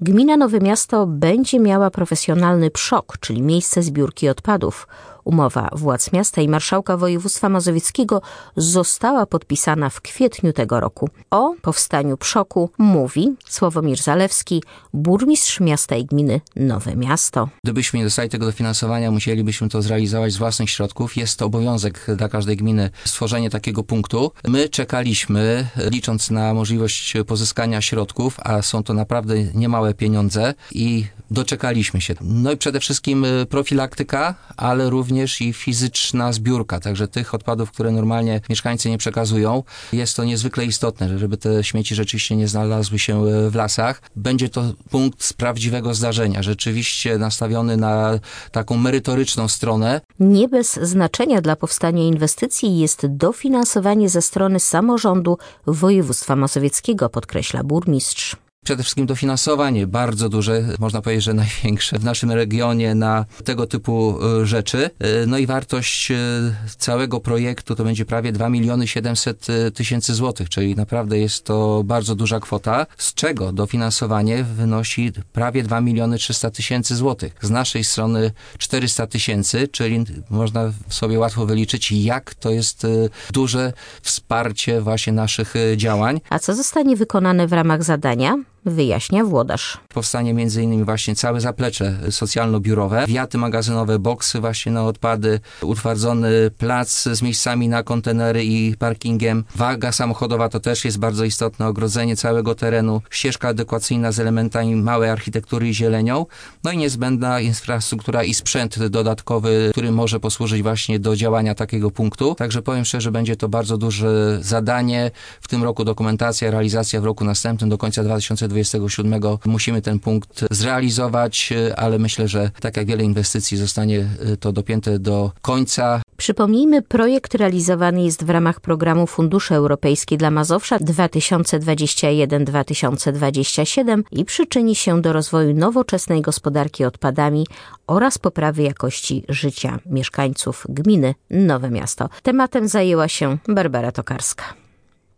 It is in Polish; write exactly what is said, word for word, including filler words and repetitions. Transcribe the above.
Gmina Nowe Miasto będzie miała profesjonalny PSZOK, czyli miejsce zbiórki odpadów. Umowa władz miasta i marszałka województwa mazowieckiego została podpisana w kwietniu tego roku. O powstaniu PSZOK-u mówi Sławomir Zalewski, burmistrz miasta i gminy Nowe Miasto. Gdybyśmy nie dostali tego dofinansowania, musielibyśmy to zrealizować z własnych środków. Jest to obowiązek dla każdej gminy stworzenie takiego punktu. My czekaliśmy, licząc na możliwość pozyskania środków, a są to naprawdę niemałe pieniądze i doczekaliśmy się. No i przede wszystkim profilaktyka, ale również i fizyczna zbiórka, także tych odpadów, które normalnie mieszkańcy nie przekazują. Jest to niezwykle istotne, żeby te śmieci rzeczywiście nie znalazły się w lasach. Będzie to punkt z prawdziwego zdarzenia, rzeczywiście nastawiony na taką merytoryczną stronę. Nie bez znaczenia dla powstania inwestycji jest dofinansowanie ze strony samorządu województwa mazowieckiego, podkreśla burmistrz. Przede wszystkim dofinansowanie bardzo duże, można powiedzieć, że największe w naszym regionie na tego typu rzeczy. No i wartość całego projektu to będzie prawie dwa miliony siedemset tysięcy złotych, czyli naprawdę jest to bardzo duża kwota, z czego dofinansowanie wynosi prawie dwa miliony trzysta tysięcy złotych. Z naszej strony czterysta tysięcy, czyli można sobie łatwo wyliczyć, jak to jest duże wsparcie właśnie naszych działań. A co zostanie wykonane w ramach zadania? Wyjaśnia włodarz. Powstanie między innymi właśnie całe zaplecze socjalno-biurowe, wiaty magazynowe, boksy właśnie na odpady, utwardzony plac z miejscami na kontenery i parkingiem. Waga samochodowa to też jest bardzo istotne, ogrodzenie całego terenu, ścieżka adekwacyjna z elementami małej architektury i zielenią, no i niezbędna infrastruktura i sprzęt dodatkowy, który może posłużyć właśnie do działania takiego punktu. Także powiem szczerze, będzie to bardzo duże zadanie. W tym roku dokumentacja, realizacja w roku następnym do końca dwa tysiące dwudziestego siódmego musimy ten punkt zrealizować, ale myślę, że tak jak wiele inwestycji zostanie to dopięte do końca. Przypomnijmy, projekt realizowany jest w ramach programu Fundusze Europejskie dla Mazowsza dwa tysiące dwudziesty pierwszy do dwa tysiące dwudziestego siódmego i przyczyni się do rozwoju nowoczesnej gospodarki odpadami oraz poprawy jakości życia mieszkańców gminy Nowe Miasto. Tematem zajęła się Barbara Tokarska.